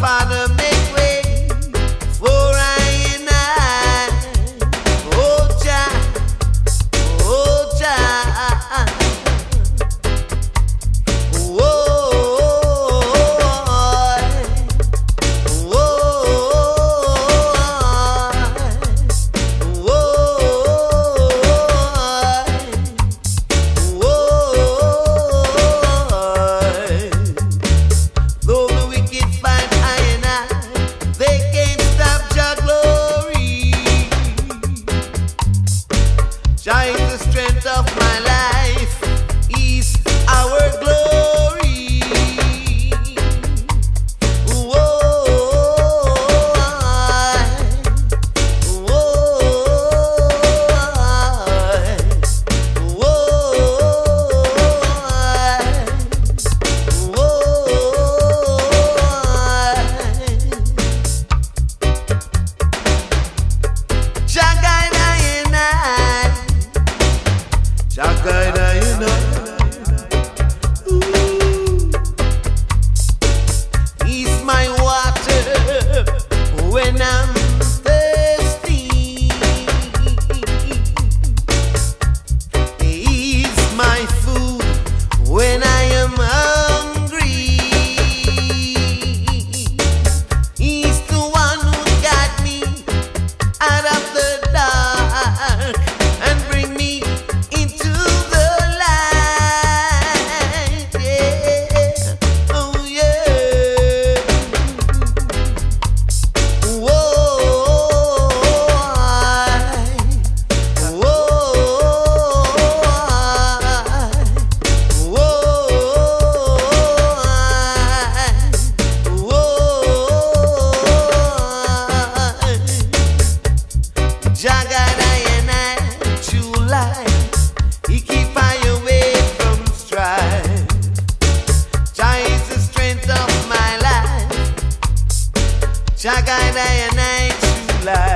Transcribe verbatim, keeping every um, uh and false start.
Father, make way for I and I. Oh, Jah, oh, Jah. Jah is the strength of my life, He's our glory. Whoa, whoa, whoa. Jah guide I and I. Jah guide I and I. Ooh. He's my water when I'm thirsty. He's my food when I am hungry. He's the one who got me out of the dark and bring me into the light. Yeah, oh yeah. Whoa, whoa, whoa. Jah guide I and I, true life. He keep I away from strife. Jah is the strength of my life. Jah guide I and I, true life.